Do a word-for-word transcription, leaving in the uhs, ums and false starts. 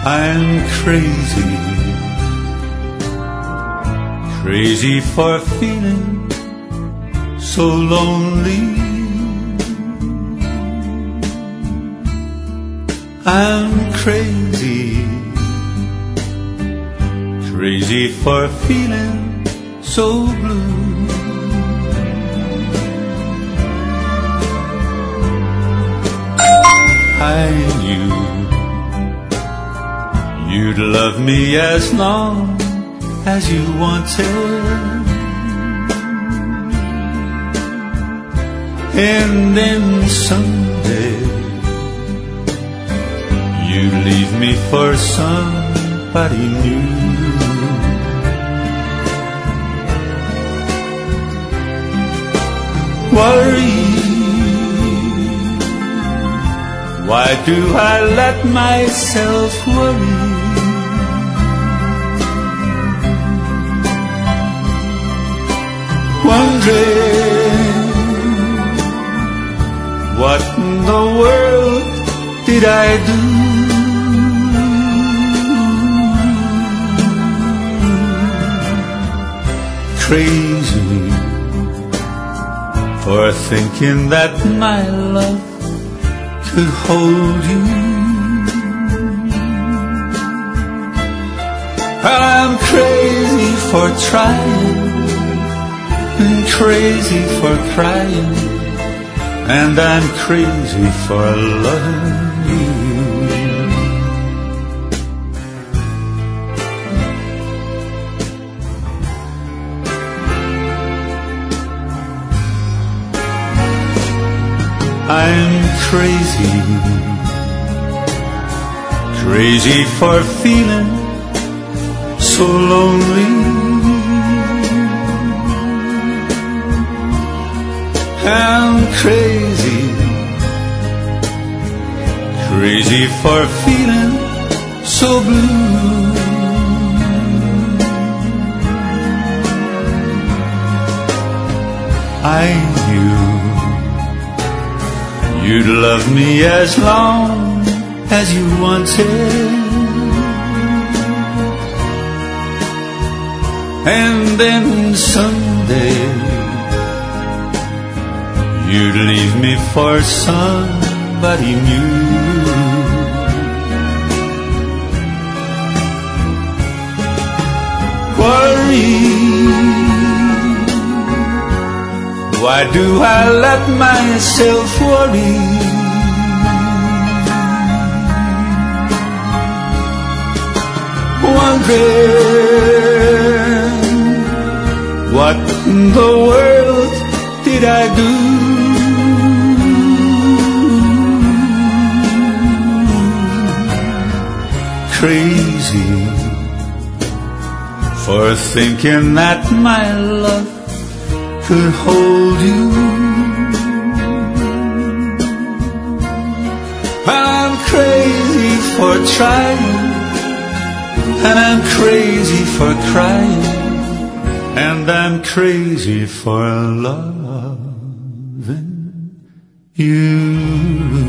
I'm crazy, crazy for feeling so lonely. I'm crazy, crazy for feeling so blue. I knew you'd love me as long as you wanted, and then someday you'd leave me for somebody new. Worry, why do I let myself worry? Wondering, what in the world did I do? Crazy for thinking that my love could hold you. I'm crazy for trying, and crazy for crying, and I'm crazy for loving you. I'm crazy, crazy for feeling so lonely. I'm crazy, crazy for feeling so blue. I knew you'd love me as long as you wanted, and then someday you'd leave me for somebody new. Worry, why do I let myself worry? Wondering, what in the world did I do? Crazy for thinking that my love could hold you. I'm crazy for trying, and I'm crazy for crying, and I'm crazy for loving you.